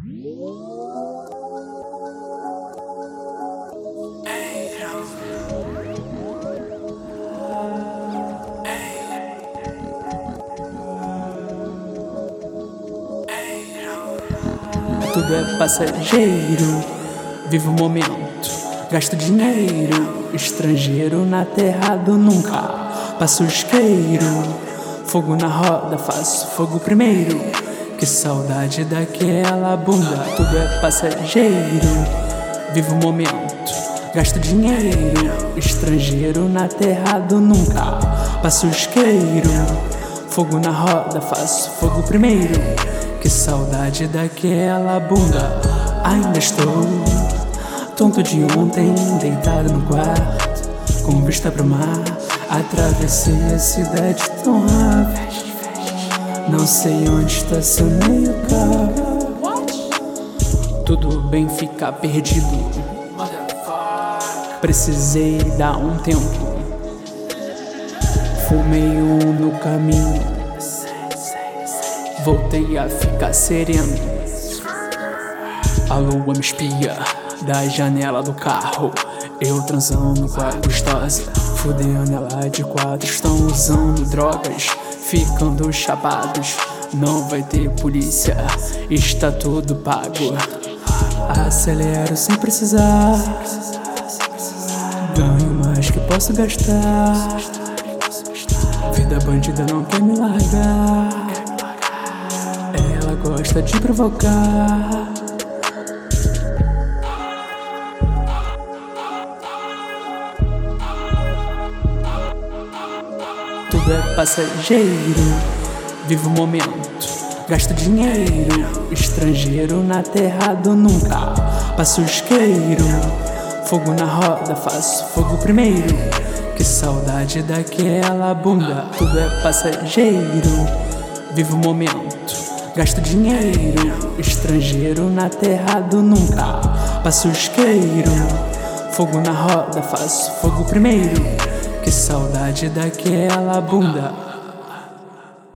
Tudo é passageiro, vivo o momento, gasto dinheiro, estrangeiro na terra do nunca. Passo isqueiro, fogo na roda, faço fogo primeiro. Que saudade daquela bunda. Tudo é passageiro, vivo o momento, gasto dinheiro, estrangeiro na terra do nunca. Passo isqueiro, fogo na roda, faço fogo primeiro. Que saudade daquela bunda. Ainda estou tonto de ontem, deitado no quarto, com vista pro mar. Atravessei a cidade tão rápido, não sei onde estacionei o carro. Tudo bem ficar perdido, precisei dar um tempo. Fumei no caminho, voltei a ficar sereno. A lua me espia da janela do carro, eu transando com a gostosa, fudendo ela de quatro. Estão usando drogas, ficando chapados. Não vai ter polícia, está tudo pago. Acelero sem precisar, ganho mais que posso gastar. Vida bandida não quer me largar, ela gosta de provocar. Tudo é passageiro, vivo o momento, gasto dinheiro, estrangeiro na terra do nunca. Passo isqueiro, fogo na roda, faço fogo primeiro. Que saudade daquela bunda. Tudo é passageiro, vivo o momento, gasto dinheiro, estrangeiro na terra do nunca. Passo isqueiro, fogo na roda, faço fogo primeiro. Que saudade daquela bunda.